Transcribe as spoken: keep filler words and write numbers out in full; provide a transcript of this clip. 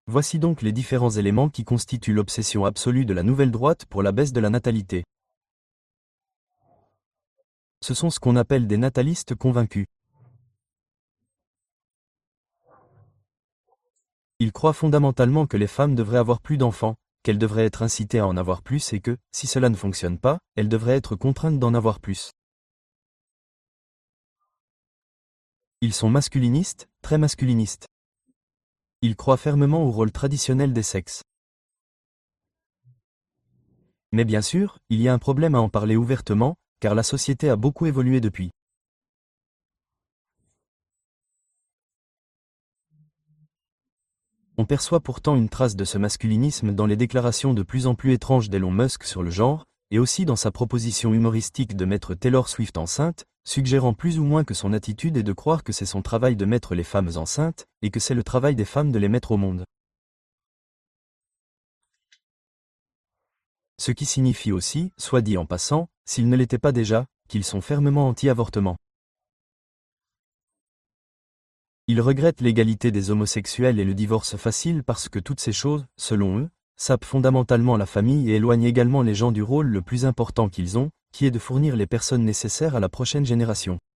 Voici donc les différents éléments qui constituent l'obsession absolue de la nouvelle droite pour la baisse de la natalité. Ce sont ce qu'on appelle des natalistes convaincus. Ils croient fondamentalement que les femmes devraient avoir plus d'enfants, qu'elles devraient être incitées à en avoir plus et que, si cela ne fonctionne pas, elles devraient être contraintes d'en avoir plus. Ils sont masculinistes, très masculinistes. Ils croient fermement au rôle traditionnel des sexes. Mais bien sûr, il y a un problème à en parler ouvertement, car la société a beaucoup évolué depuis. On perçoit pourtant une trace de ce masculinisme dans les déclarations de plus en plus étranges d'Elon Musk sur le genre, et aussi dans sa proposition humoristique de mettre Taylor Swift enceinte, suggérant plus ou moins que son attitude est de croire que c'est son travail de mettre les femmes enceintes, et que c'est le travail des femmes de les mettre au monde. Ce qui signifie aussi, soit dit en passant, s'ils ne l'étaient pas déjà, qu'ils sont fermement anti-avortement. Ils regrettent l'égalité des homosexuels et le divorce facile parce que toutes ces choses, selon eux, sapent fondamentalement la famille et éloignent également les gens du rôle le plus important qu'ils ont, qui est de fournir les personnes nécessaires à la prochaine génération.